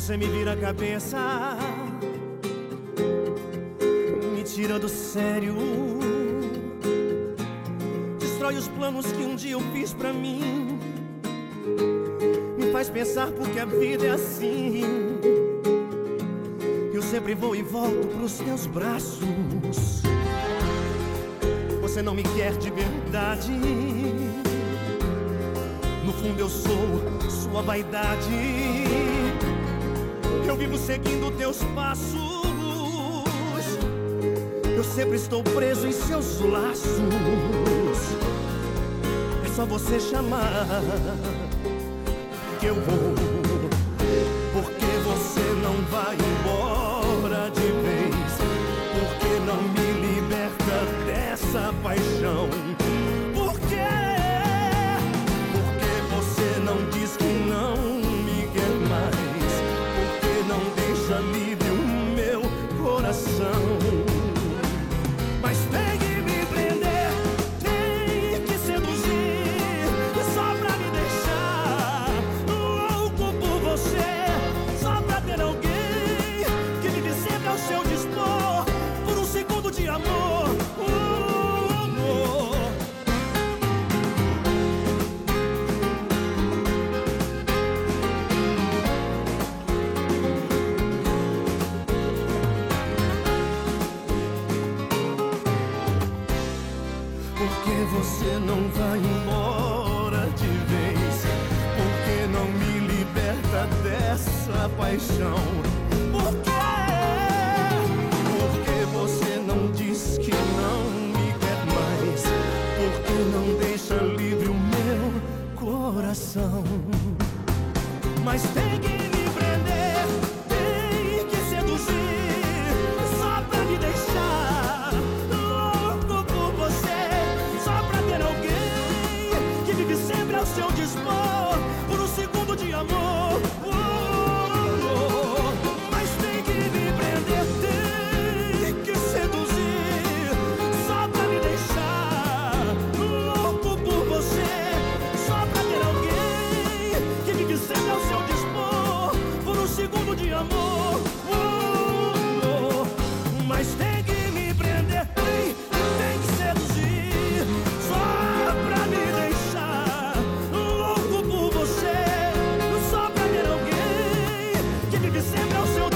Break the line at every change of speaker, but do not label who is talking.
Você me vira a cabeça, me tira do sério, destrói os planos que um dia eu fiz pra mim, me faz pensar porque a vida é assim. Eu sempre vou e volto pros teus braços. Você não me quer de verdade, no fundo eu sou sua vaidade. Eu vivo seguindo teus passos, eu sempre estou preso em seus laços. É só você chamar que eu vou, porque você não vai embora de vez, porque não me liberta dessa paixão. Por quê? Porque você não diz que não me quer mais, porque não deixa livre o meu coração. Mas tem que me prender, tem que seduzir, só pra me deixar louco por você, só pra ter alguém que vive sempre ao seu dispor, por um segundo de amor. Porque você não vai embora de vez, porque não me liberta dessa paixão. Por quê? Porque você não diz que não me quer mais, porque não deixa livre o meu coração. Mas tem que me prender, tem que seduzir, só pra me deixar louco por você, só pra ter alguém que vive sempre ao seu dispor, por um segundo de amor. Mas tem que me prender, tem que seduzir, só pra me deixar louco por você, só pra ter alguém que vive sempre ao seu dispor, por um segundo de amor. Mas tem que me prender, tem que seduzir, só pra me deixar louco por você, só pra ter alguém que vive sempre ao seu